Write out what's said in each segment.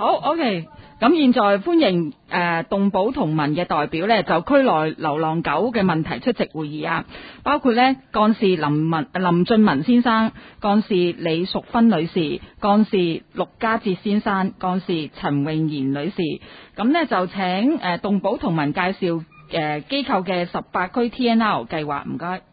好 OK。咁現在歡迎動保同盟嘅代表呢，就區內流浪狗嘅問題出席會議啊，包括呢幹事林俊文先生、幹事李淑芬女士、幹事陸家哲先生、幹事陳穎賢女士。咁呢就請動保同盟介紹機構嘅18區 TNR 計劃，唔該。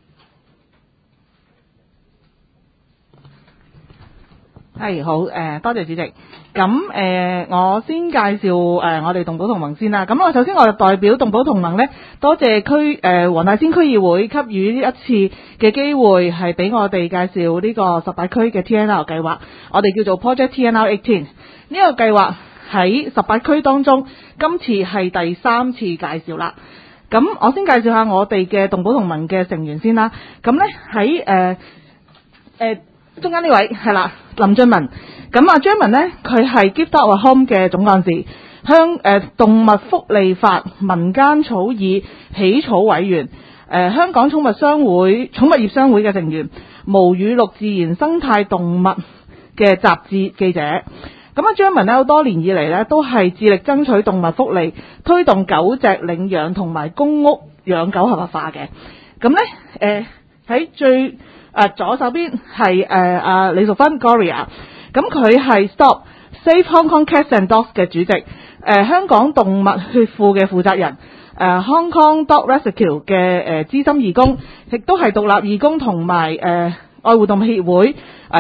係好，多謝主席。咁我先介紹我哋動保同盟先啦。咁首先我就代表動保同盟呢，多謝黃大仙區議會給予呢一次嘅機會，係俾我哋介紹呢個18區嘅 TNR 計劃，我哋叫做 Project TNR 18。呢個計劃喺18區當中，今次係第3次介紹啦。咁我先介紹下我哋嘅動保同盟嘅成員先啦。咁呢喺中間呢位係啦，林俊文。咁阿張文呢，佢係 Give Dog a Home 嘅總幹事，動物福利法民間草擬起草委員，香港寵物業商會嘅成員，無語錄自然生態動物嘅雜誌記者。咁阿張文呢，好多年以嚟呢，都係致力爭取動物福利，推動狗隻領養同埋公屋養狗合法化嘅。咁呢，喺最左手邊係李淑芬 Gloria。咁佢係 Stop Save Hong Kong Cats and Dogs 嘅主席，香港動物血庫嘅負責人，Hong Kong Dog Rescue 嘅資深義工，亦都係獨立義工同埋愛護動物協會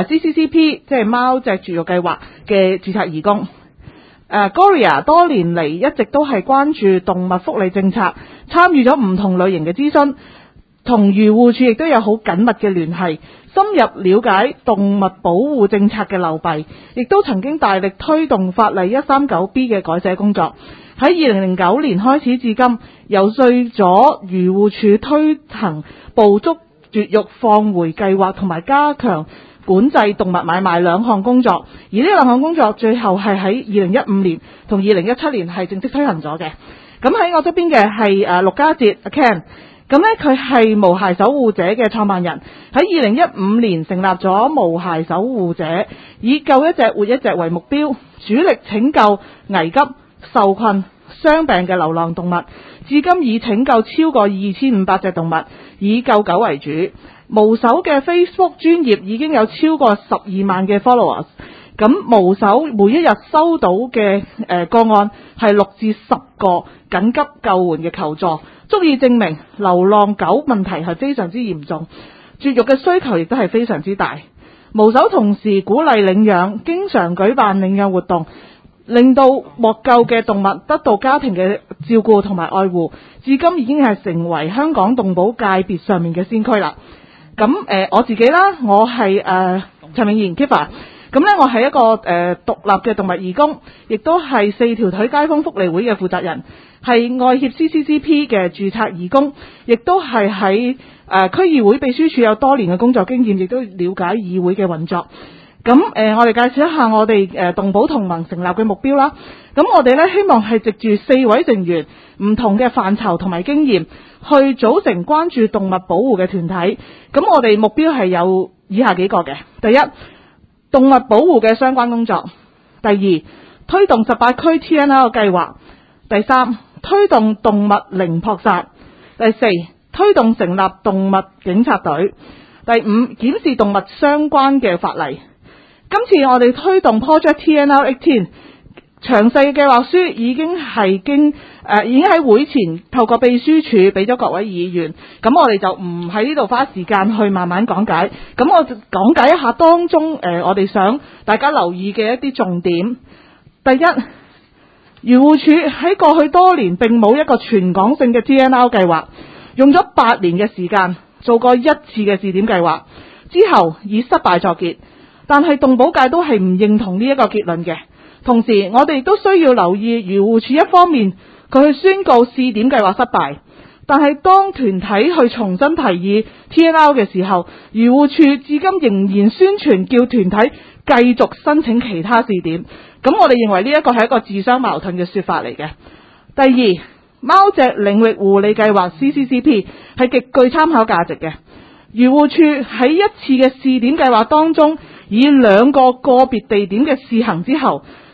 CCCP 即係貓隻絕育計劃嘅註冊義工。Gloria 多年嚟一直都係關注動物福利政策，參與咗唔同類型嘅諮詢，同漁護署亦都有好緊密嘅聯繫，深入了解動物保護政策嘅漏弊，亦都曾經大力推動法例 139B 嘅改寫工作。喺2009年開始至今，游說咗漁護署推行捕捉絕育放回計劃同埋加強管制動物買賣兩項工作，而呢兩項工作最後係喺2015年同2017年係正式推行咗嘅。咁喺我側邊嘅係陸家哲 Ken。咁呢，佢係無骸守護者嘅創辦人，喺2015年成立咗無骸守護者，以救一隻活一隻為目標，主力拯救危急、受困、傷病嘅流浪動物，至今已拯救超過2500隻動物，以救狗為主。無手嘅 Facebook 專頁已經有超過12萬嘅 followers。咁無手每一日收到嘅個案係6至10個緊急救援嘅求助，足以證明流浪狗問題係非常之嚴重，絕育嘅需求亦都係非常之大。無手同時鼓勵領養，經常舉辦領養活動，令到獲救嘅動物得到家庭嘅照顧同埋愛護，至今已經係成為香港動保界別上面嘅先驅啦。咁我自己啦，我係陳穎賢 Kifa。咁呢，我係一個獨立嘅動物義工，亦都係4條腿街坊福利會嘅負責人，係愛協 CCCP 嘅註冊義工，亦都係喺區議會秘書處有多年嘅工作經驗，亦都了解議會嘅運作。咁我哋介紹一下我哋動保同盟成立嘅目標啦。咁我哋呢，希望係藉住4位成員唔同嘅範疇同埋經驗，去組成關注動物保護嘅團體。咁我哋目標係有以下幾個嘅。第一，動物保護嘅相關工作。第二，推動18區 TNR 計劃。第三，推動動物零撲殺。第四，推動成立動物警察隊。第五，檢視動物相關嘅法例。今次我哋推動 Project TNR 18，詳細嘅計劃書已經喺會前透過秘書處俾咗各位議員，咁我哋就唔喺呢度花時間去慢慢講解，咁我就講解一下當中我哋想大家留意嘅一啲重點。第一，漁護署喺過去多年並冇一個全港性嘅 TNR 計劃，用咗8年嘅時間做過1次嘅試點計劃，之後以失敗作結，但係動保界都係唔認同呢一個結論嘅。同時我哋都需要留意漁護署一方面佢去宣告試點計劃失敗，但係當團體去重新提議 TNR 嘅時候，漁護署至今仍然宣傳叫團體繼續申請其他試點，咁我哋認為呢一個係一個自相矛盾嘅說法嚟嘅。第二，貓隻領域護理計劃 CCCP 係極具參考價值嘅。漁護署喺一次嘅試點計劃當中，以2個個別地點嘅試行之後，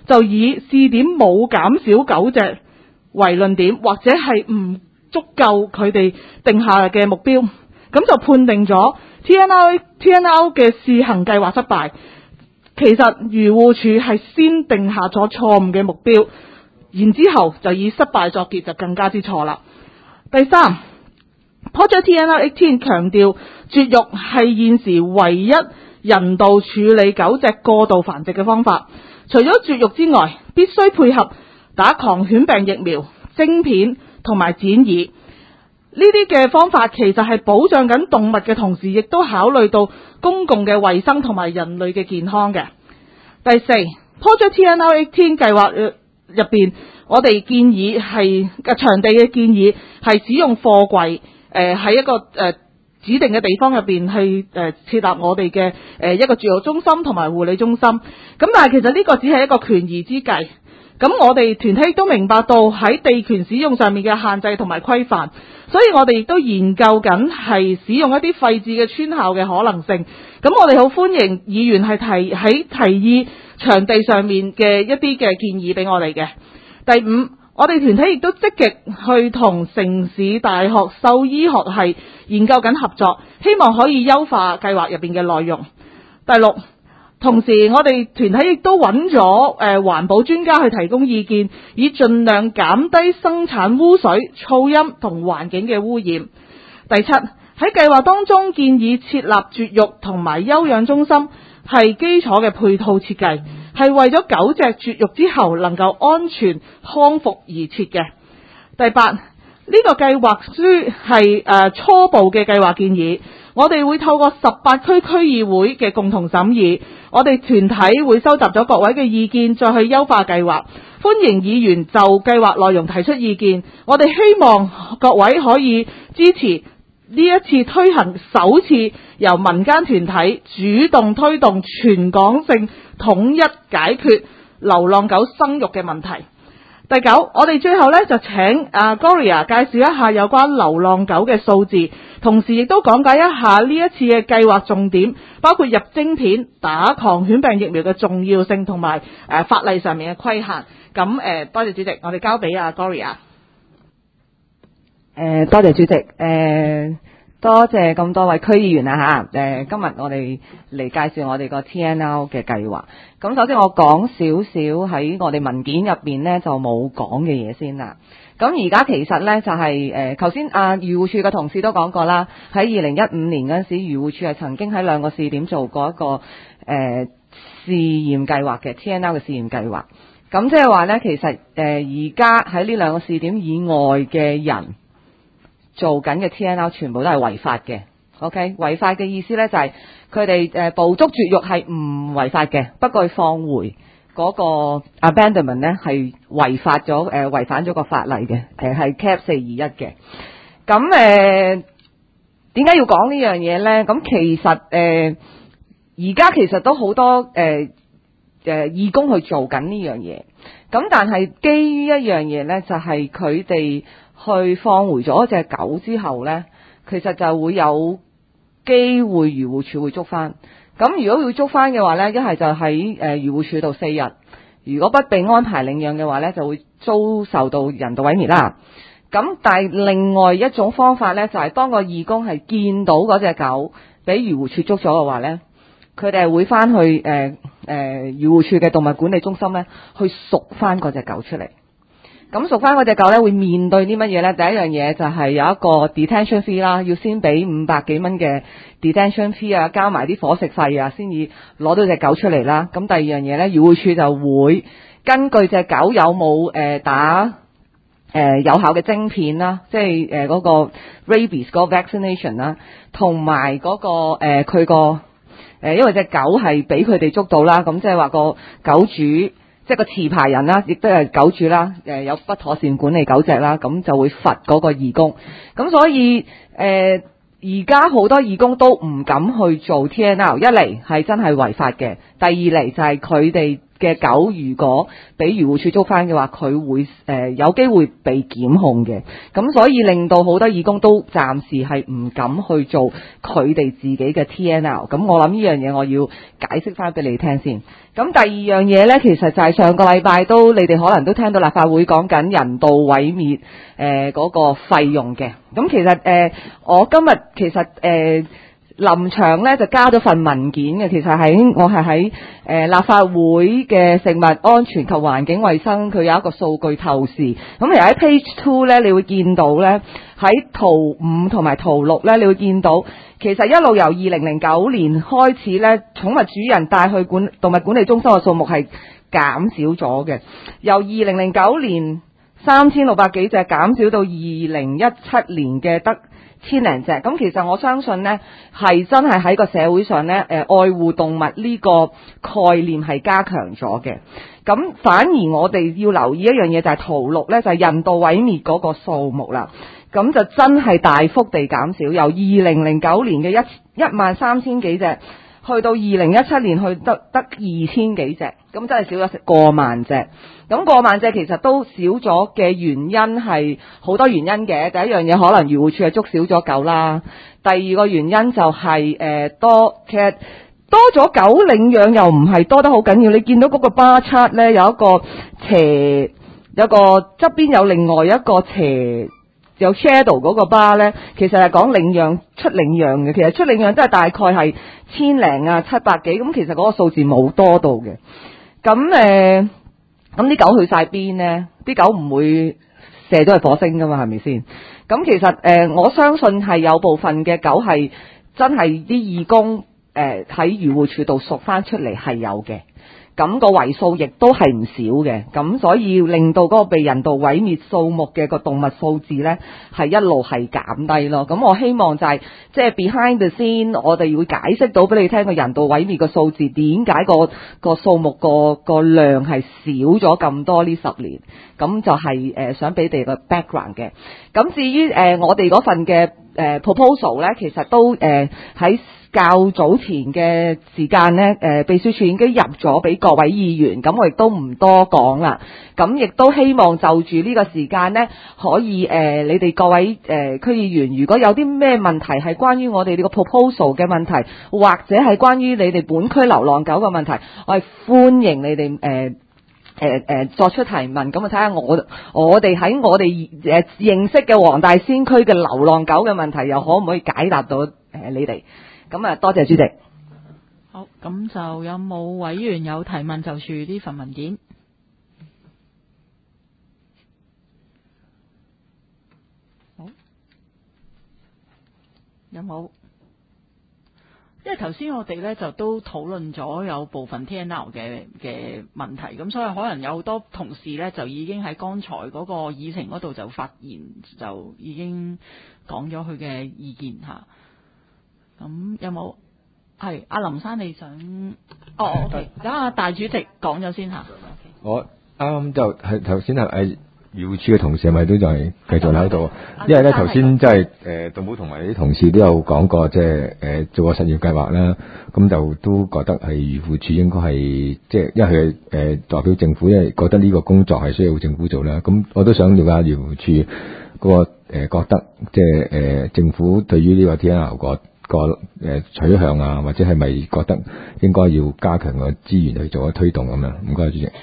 就以試點冇減少狗隻為論點，或者係唔足夠佢哋定下嘅目標，咁就判定咗 TNR 嘅試行計劃失敗。其實漁護署係先定下咗錯誤嘅目標，然之後就以失敗作結，就更加之錯啦。第三， Project TNR18 強調絕育係現時唯一人道處理狗隻過度繁殖嘅方法。除咗絕育之外，必須配合打狂犬病疫苗、晶片同埋剪耳。呢啲嘅方法其實係保障緊動物嘅同時，亦都考慮到公共嘅衛生同埋人類嘅健康嘅。第四， Project TNR18 計劃入邊，我哋建議係場地嘅建議係使用貨櫃，喺一個指定嘅地方入邊去設立我哋嘅一個絕育中心同埋護理中心。咁但係其實呢個只係一個權宜之計。咁我哋團體亦都明白到喺地權使用上面嘅限制同埋規範，所以我哋亦都研究緊係使用一啲廢置嘅村校嘅可能性。咁我哋好歡迎議員係提議場地上面嘅一啲嘅建議俾我哋嘅。第五，我哋團體亦都積極去同城市大學獸醫學系研究緊合作，希望可以優化計劃入邊嘅內容。第六，同時我哋團體亦都揾咗環保專家去提供意見，以盡量減低生產污水、噪音同環境嘅污染。第七，喺計劃當中建議設立絕育同埋休養中心，係基礎嘅配套設計，係為咗狗隻絕育之後能夠安全康復而設嘅。第八，呢個計劃書係初步嘅計劃建議，我哋會透過18區區議會嘅共同審議，我哋團體會收集咗各位嘅意見，再去優化計劃。歡迎議員就計劃內容提出意見，我哋希望各位可以支持呢一次推行首次由民間團體主動推動全港性統一解決流浪狗生育嘅問題。第九，我哋最後呢就請Gloria 介紹一下有關流浪狗嘅數字，同時亦都講解一下呢一次嘅計劃重點，包括入晶片、打狂犬病疫苗嘅重要性同埋法例上面嘅規限。咁多謝主席，我哋交俾Gloria。 多謝主席，多謝咁多位區議員啊今日我哋嚟介紹我哋個 TNR 嘅計劃。咁首先我講少少喺我哋文件入邊呢就冇講嘅嘢先啦。咁而家其實呢就係頭先漁護署嘅同事都講過啦，喺2015年嗰陣時，漁護署係曾經喺2個試點做過一個試驗計劃嘅 TNR 嘅試驗計劃。咁即係話呢，其實而家喺呢2個試點以外嘅人做緊嘅 TNR 全部都係違法嘅。OK， 違法嘅意思呢就係佢哋捕捉絕育係唔違法嘅，不過放回嗰個 abandonment 呢係違反咗個法例嘅，係 Cap 421嘅。咁點解要講呢樣嘢呢？咁其實而家其實都好多義工去做緊呢樣嘢。咁但係基於一樣嘢呢，就係佢哋去放回咗隻狗之後呢，其實就會有機會漁護署會捉翻。咁如果要捉翻嘅話呢，一係就喺漁護署度4日，如果不被安排領養嘅話呢，就會遭受到人道毀滅啦。咁但係另外一種方法呢，就係當個義工係見到嗰隻狗俾漁護署捉咗嘅話呢，佢哋係會翻去漁護署嘅動物管理中心呢，去贖翻嗰隻狗出嚟。咁贖翻嗰隻狗呢，會面對啲乜嘢呢？第一樣嘢就係有一個 detention fee 啦，要先俾500幾蚊嘅 detention fee 啊，加埋啲伙食費啊，先至攞到隻狗出嚟啦。咁第二樣嘢呢，漁護署就會根據隻狗有冇打有效嘅晶片啦，即係嗰個 rabies 嗰個 vaccination 啦，同埋嗰個佢個因為隻狗係俾佢哋捉到啦，咁即係話個狗主。即係個持牌人啦，亦都係狗主啦，有不妥善管理狗隻啦，咁就會罰嗰個義工。咁所以而家好多義工都唔敢去做 TNR， 一嚟係真係違法嘅，第二嚟就係佢哋嘅狗如果俾漁護署捉翻嘅話，佢會有機會被檢控嘅。咁所以令到好多義工都暫時係唔敢去做佢哋自己嘅 TNR。咁我諗呢樣嘢我要解釋翻俾你聽先。咁第二樣嘢呢，其實就係上個禮拜都你哋可能都聽到立法會講緊人道毀滅嗰個費用嘅。咁其實我今日其實臨場咧就加咗份文件嘅，其實我係喺立法會嘅食物安全及環境衛生，佢有一個數據透視。咁其實喺 Page 2咧，你會見到咧喺圖5同埋圖6咧，你會見到其實一路由2009年開始咧，寵物主人帶去動物管理中心嘅數目係減少咗嘅，由2009年3600幾隻減少到2017年嘅得千零隻。咁其實我相信呢係真係喺個社會上呢，愛護動物呢個概念係加強咗嘅。咁反而我哋要留意一樣嘢就係圖6呢，就係人道毀滅嗰個數目啦。咁就真係大幅地減少，由2009年嘅13000幾隻，去到2017年去得2000幾隻，咁真係少咗過萬隻。咁過萬隻其實都少咗嘅原因係好多原因嘅。第一樣嘢可能漁護署係捉少咗狗啦，第二個原因就係其實多咗狗領養又唔係多得好緊要。你見到嗰個 bar chart 呢，有一個斜，有個側邊有另外一個斜有 shadow 嗰個 bar 呢，其實係講出領養嘅。其實出領養真係大概係1000零啊700幾，咁其實嗰個數字冇多到嘅。咁啲狗去晒邊呢？啲狗唔會射咗去火星噶嘛，係咪先？咁其實我相信係有部分嘅狗係真係啲義工喺漁護署度贖翻出嚟係有嘅。咁個為數亦都係唔少嘅，咁所以令到嗰個被人道毀滅數目嘅個動物數字呢係一路係減低咯。咁我希望就係即係 behind the scene，我哋會解釋到俾你聽個人道毀滅個數字點解個數目個量係少咗咁多呢10年。咁就係想俾你個 background 嘅。咁至於我哋嗰份嘅proposal 呢，其實都喺較早前嘅時間呢，秘書處已經入咗俾各位議員，咁我亦都唔多講啦。咁亦都希望就住呢個時間呢，可以你哋各位區議員，如果有啲咩問題係關於我哋呢個 proposal 嘅問題，或者係關於你哋本區流浪狗嘅問題，我係歡迎你哋作出提問。咁啊睇下我哋喺我哋認識嘅黃大仙區嘅流浪狗嘅問題，又可唔可以解答到你哋？咁啊，多謝主席。 好，咁就有冇委員有提問就住呢份文件？好，有冇？因為頭先我哋咧就都討論咗有部分 TNR 嘅問題，咁所以可能有好多同事咧就已經喺剛才嗰個議程嗰度就發言，就已經講咗佢嘅意見吓。咁有冇？係阿林生你想？OK， 等阿大主席講咗先吓。 我啱啱就係頭先係漁護署嘅同事係咪都就係繼續喺度？因為咧頭先即係動保同埋啲同事都有講過，即係做個實驗計劃啦。咁就都覺得係漁護署應該係即係，因為佢代表政府，因為覺得呢個工作係需要政府做啦。咁我都想了解漁護署嗰個覺得即係政府對於呢個 TNR 個取向啊，或者係咪覺得應該要加強個資源去做一推動咁樣？唔該，主席。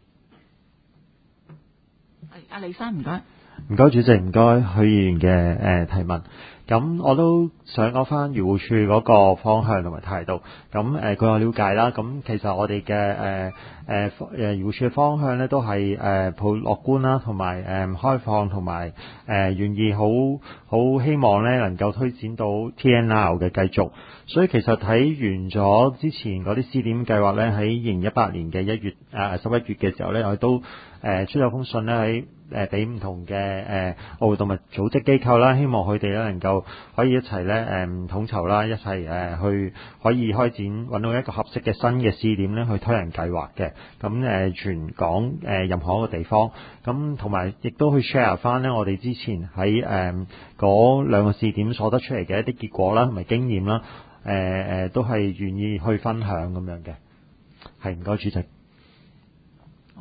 阿李生唔該， 唔該主席，唔該許議員嘅提問。咁我都想講翻漁護署嗰個方向同埋態度。咁據我了解啦，咁其實我哋嘅漁護署嘅方向咧都係抱樂觀啦，同埋開放，同埋願意好希望咧能夠推展到 TNR 嘅繼續。所以其實睇完咗之前嗰啲試點計劃咧，喺2018年嘅11月嘅時候咧，我哋都出咗封信咧喺俾唔同嘅愛護動物組織機構啦，希望佢哋咧能夠可以一齊咧統籌啦，一齊去可以開展揾到一個合適嘅新嘅試點咧去推行計劃嘅。咁全港任何一個地方，咁同埋亦都去 share 翻咧我哋之前喺嗰兩個試點所得出嚟嘅一啲結果啦，同埋經驗啦，都係願意去分享咁樣嘅。係，唔該主席。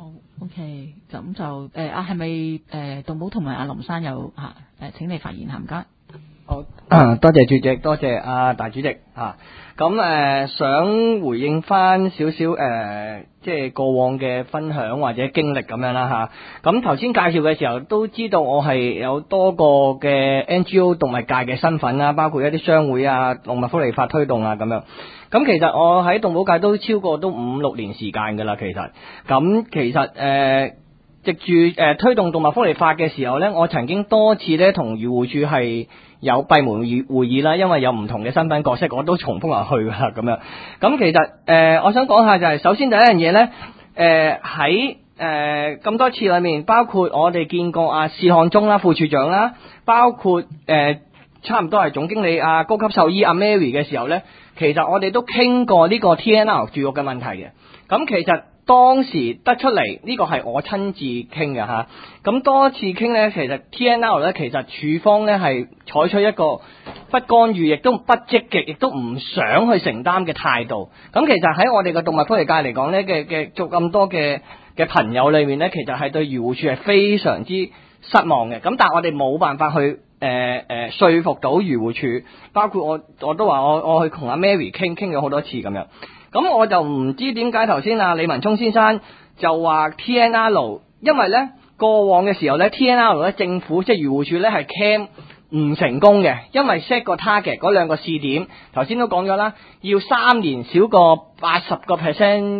好 OK，咁就係咪動保同埋阿林生有請你發言下，唔該。 好，多謝主席，多謝大主席啊。咁想回應翻少少即係過往嘅分享或者經歷咁樣啦吓。咁頭先介紹嘅時候都知道我係有多個嘅 NGO 動物界嘅身份啦，包括一啲商會啊、動物福利法推動啊咁樣。咁其實我喺動保界都超過都5-6年時間噶啦，其實。咁其實藉住推動動物福利法嘅時候呢，我曾經多次呢同漁護署係有閉門會議啦，因為有唔同嘅身份角色，我都重複落去啦咁樣。咁其實我想講下就係，首先第一樣嘢呢，喺咁多次裏面，包括我哋見過試漢忠啦、副處長啦，包括差唔多係總經理高級獸醫Mary 嘅時候呢，其實我哋都傾過呢個 TNR 絕育嘅問題嘅。咁其實當時得出嚟呢個係我親自傾嘅吓，咁多次傾呢，其實 TNR 呢，其實處方呢係採取一個不干預，亦都不積極，亦都唔想去承擔嘅態度。咁其實喺我哋嘅動物福利界嚟講呢，嘅做咁多嘅朋友裏面呢，其實係對漁護署係非常之失望嘅。咁但係我哋冇辦法去說服到漁護署，包括我都話我去同阿 Mary 傾咗好多次咁樣。咁我就唔知點解頭先李文聰先生就話 TNR， 因為呢過往嘅時候呢 TNR 呢政府即係漁護署呢係 cam 唔成功嘅，因為 set 個 target 嗰兩個試點，頭先都講咗啦，要3年少過80%，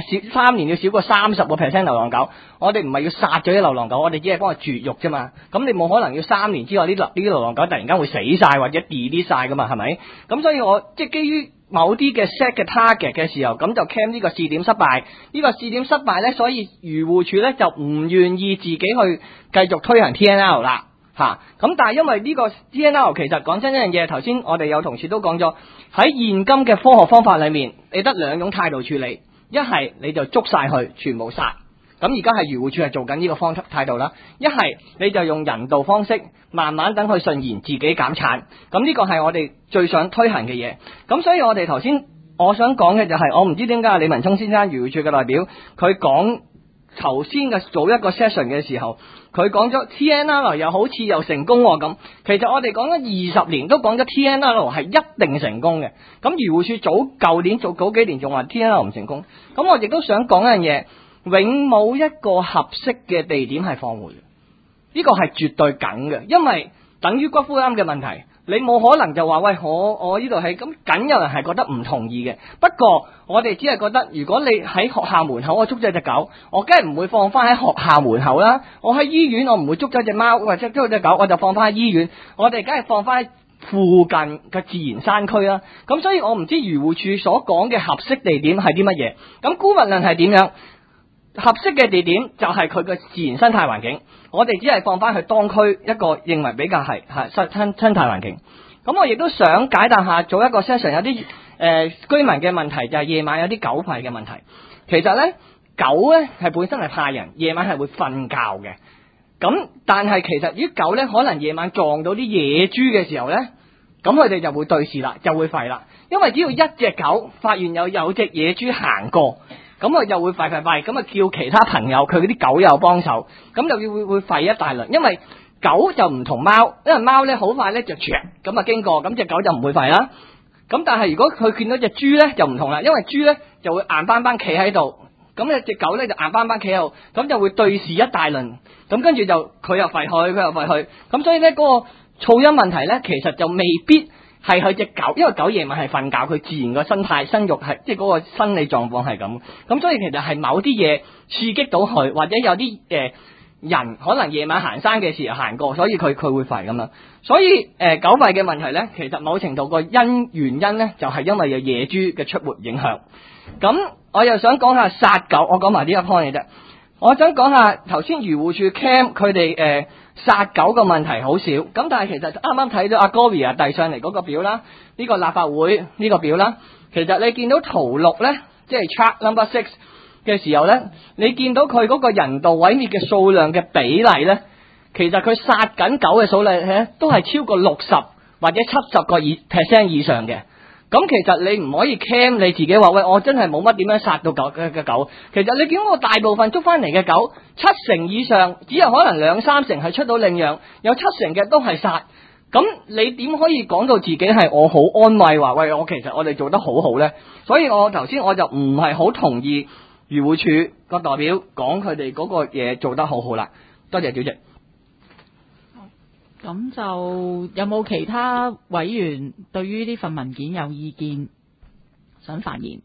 3年要少過30% 流浪狗。我哋唔係要殺咗啲流浪狗，我哋只係幫佢絕育啫嘛。咁你冇可能要3年之後呢啲流浪狗突然間會死晒或者 delete 晒噶嘛，係咪？咁所以我即係基於某啲嘅 set 嘅 target 嘅時候，咁就 cam 呢個試點失敗。呢個試點失敗呢，所以漁護署呢就唔願意自己去繼續推行 TNR 啦。咁但係因為呢個 TNR 其實講真一樣嘢，頭先我哋有同事都講咗，喺現今嘅科學方法裏面，你得2種態度處理，一係你就捉晒佢全部殺，咁而家係漁護署係做緊呢個態度啦，一係你就用人道方式慢慢等佢順延自己減產，咁呢個係我哋最想推行嘅嘢。咁所以我哋頭先我想講嘅就係，我唔知點解李文聰先生漁護署嘅代表佢講頭先嘅早一個 session 嘅時候，佢講咗 TNR 又好似又成功咁。其實我哋講咗20年都講咗 TNR 係一定成功嘅。咁漁護署舊年早幾年仲話 TNR 唔成功。咁我亦都想講一樣嘢，永冇一個合適嘅地點係放回嘅，呢個係絕對緊嘅，因為等於骨灰龕嘅問題。你冇可能就話喂，我呢度係咁，梗有人係覺得唔同意嘅。不過我哋只係覺得，如果你喺學校門口我捉咗隻狗，我梗係唔會放翻喺學校門口啦。我喺醫院我唔會捉咗隻貓或者捉咗隻狗，我就放翻喺醫院。我哋梗係放翻喺附近嘅自然山區啦。咁所以我唔知漁護署所講嘅合適地點係啲乜嘢。咁姑勿論係點樣？合適嘅地點就係佢嘅自然生態環境，我哋只係放翻去當區一個認為比較係生態環境。咁我亦都想解答下做一個 session 有啲居民嘅問題，就係夜晚有啲狗吠嘅問題。其實呢，狗呢係本身係怕人，夜晚係會瞓覺嘅。咁但係其實啲狗呢，可能夜晚撞到啲野豬嘅時候呢，咁佢哋就會對視啦，就會吠啦。因為只要一隻狗發現有隻野豬行過，咁佢就會吠，咁啊叫其他朋友佢嗰啲狗友幫手，咁就會吠一大輪。因為狗就唔同貓，因為貓咧好快咧就咁啊經過，咁隻狗就唔會吠啦。咁但係如果佢見到隻豬咧就唔同啦，因為豬咧就會硬邦邦企喺度，咁咧隻狗咧就硬邦邦企喺度，咁就會對視一大輪，咁跟住就佢又吠佢又吠佢，咁所以咧嗰個噪音問題咧其實就未必係佢隻狗，因為狗夜晚係瞓覺，佢自然個身體生育係即係嗰個生理狀況係咁，咁所以其實係某啲嘢刺激到佢，或者有啲人可能夜晚行山嘅時候行過，所以佢會吠咁樣。所以狗吠嘅問題咧，其實某程度個原因咧就係因為有野豬嘅出沒影響。咁我又想講下殺狗，我講埋呢一 point 嘅啫。我想講下頭先漁護署 cam 佢哋殺狗嘅問題好少，咁但係其實啱啱睇到阿 Gloria 遞上嚟嗰個表啦，呢個立法會呢個表啦，其實你見到圖6咧，即係 chart number 6嘅時候咧，你見到佢嗰個人道毀滅嘅數量嘅比例咧，其實佢殺緊狗嘅數量咧都係超過60或者70% 以上嘅。 咁其實你唔可以 claim 你自己話喂，我真係冇乜點樣殺到狗嘅狗。其實你見我大部分捉翻嚟嘅狗，7成以上只有可能2-3成係出到領養，有7成嘅都係殺。咁你點可以講到自己係我好安慰話喂，我其實我哋做得好好呢？所以我頭先我就唔係好同意漁護署個代表講佢哋嗰個嘢做得好好啦。多謝主席。 咁就有冇其他委員對於呢份文件有意見想發言？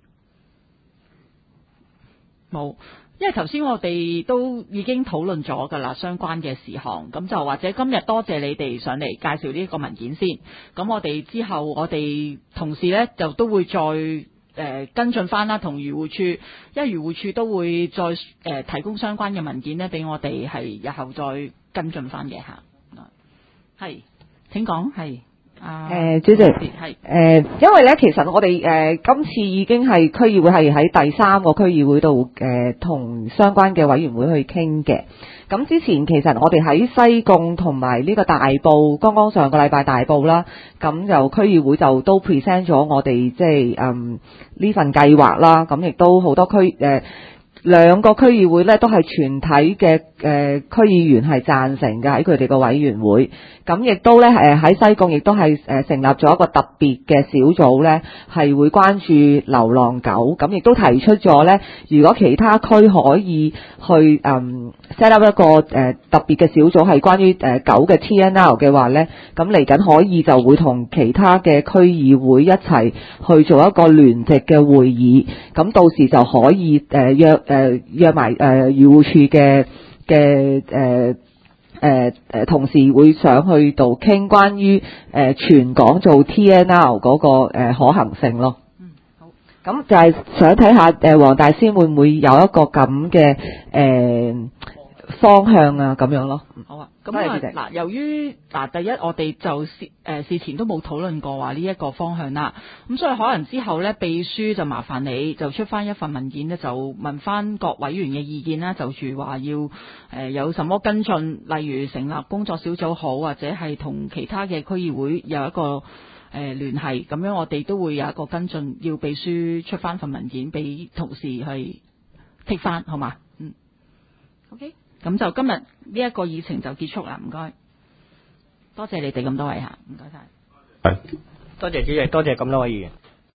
冇，因為頭先我哋都已經討論咗㗎啦，相關嘅事項。咁就或者今日多謝你哋上嚟介紹呢個文件先。咁我哋之後我哋同事呢就都會再跟進翻啦，同漁護署，因為漁護署都會再提供相關嘅文件呢，俾我哋係日後再跟進翻嘅嚇。係，請講。係主席係因為咧，其實我哋今次已經係區議會係喺第3個區議會度同相關嘅委員會去傾嘅。咁之前其實我哋喺西貢同埋呢個大埔，剛剛上個禮拜大埔啦，咁就區議會就都 present 咗我哋即係呢份計劃啦。咁亦都好多兩個區議會咧都係全體嘅區議員係贊成嘅，喺佢哋個委員會。咁亦都咧喺西貢亦都係成立咗一個特別嘅小組咧，係會關注流浪狗。咁亦都提出咗咧，如果其他區可以去set up 一個特別嘅小組係關於狗嘅 TNR 嘅話咧，咁嚟緊可以就會同其他嘅區議會一齊去做一個聯席嘅會議。咁到時就可以約埋漁護署嘅同事會上去度傾關於全港做 TNR 嗰個可行性咯。 好。 咁就係想睇下黃大仙會唔會有一個咁嘅方向啊咁樣咯。 好啊。咁嗱，由於第一我哋就事前都冇討論過話呢一個方向啦，咁所以可能之後呢，秘書就麻煩你就出翻一份文件呢，就問翻各委員嘅意見啦，就住話要有什麼跟進，例如成立工作小組好，或者係同其他嘅區議會有一個聯繫，咁樣我哋都會有一個跟進，要秘書出翻份文件俾同事去剔翻，好嘛？OK。咁就今日呢一個議程就結束啦，唔該，多謝你哋咁多位嚇，唔該晒。 多謝主席，多謝咁多位議員。